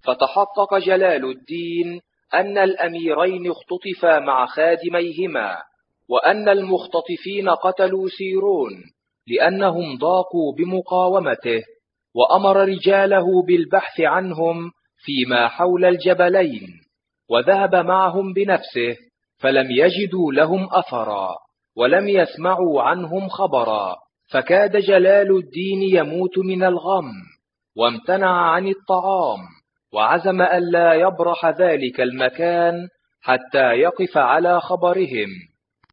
فتحقق جلال الدين أن الأميرين اختطفا مع خادميهما، وأن المختطفين قتلوا سيرون لأنهم ضاقوا بمقاومته، وأمر رجاله بالبحث عنهم فيما حول الجبلين، وذهب معهم بنفسه فلم يجدوا لهم أثرا ولم يسمعوا عنهم خبرا، فكاد جلال الدين يموت من الغم، وامتنع عن الطعام، وعزم ألا يبرح ذلك المكان حتى يقف على خبرهم.